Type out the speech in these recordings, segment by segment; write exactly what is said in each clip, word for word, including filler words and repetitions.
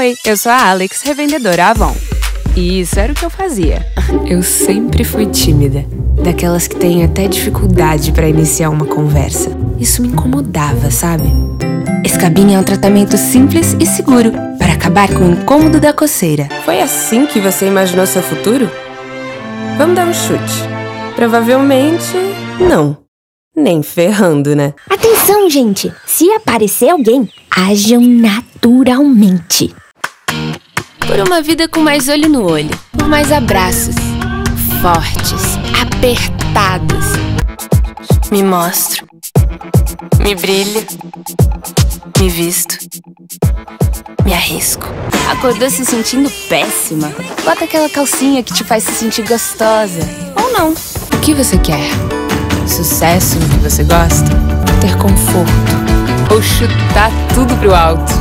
Oi, eu sou a Alex, revendedora Avon. E isso era o que eu fazia. Eu sempre fui tímida, daquelas que têm até dificuldade para iniciar uma conversa. Isso me incomodava, sabe? Escabin é um tratamento simples e seguro para acabar com o incômodo da coceira. Foi assim que você imaginou seu futuro? Vamos dar um chute. Provavelmente, não. Nem ferrando, né? Atenção, gente! Se aparecer alguém, ajam naturalmente. Por uma vida com mais olho no olho, por mais abraços, fortes, apertados. Me mostro, me brilho, me visto, me arrisco. Acordou se sentindo péssima? Bota aquela calcinha que te faz se sentir gostosa. Ou não. O que você quer? Sucesso no que você gosta? Ter conforto? Ou chutar tudo pro alto?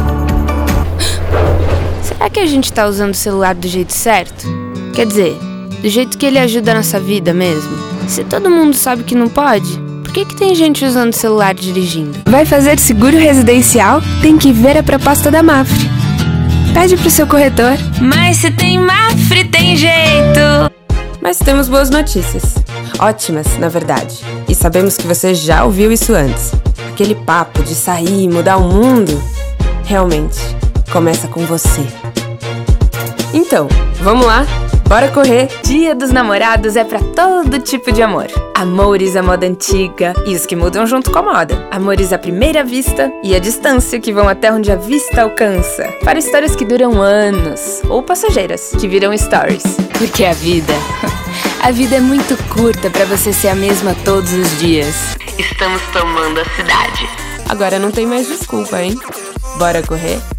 Será que a gente tá usando o celular do jeito certo? Quer dizer, do jeito que ele ajuda a nossa vida mesmo? Se todo mundo sabe que não pode, por que que tem gente usando o celular dirigindo? Vai fazer seguro residencial? Tem que ver a proposta da Mafre. Pede pro seu corretor. Mas se tem Mafre, tem jeito! Mas temos boas notícias. Ótimas, na verdade. E sabemos que você já ouviu isso antes. Aquele papo de sair e mudar o mundo, realmente, começa com você. Então, vamos lá? Bora correr! Dia dos Namorados é pra todo tipo de amor. Amores à moda antiga e os que mudam junto com a moda. Amores à primeira vista e à distância que vão até onde a vista alcança. Para histórias que duram anos ou passageiras que viram stories. Porque a vida... A vida é muito curta pra você ser a mesma todos os dias. Estamos tomando a cidade. Agora não tem mais desculpa, hein? Bora correr?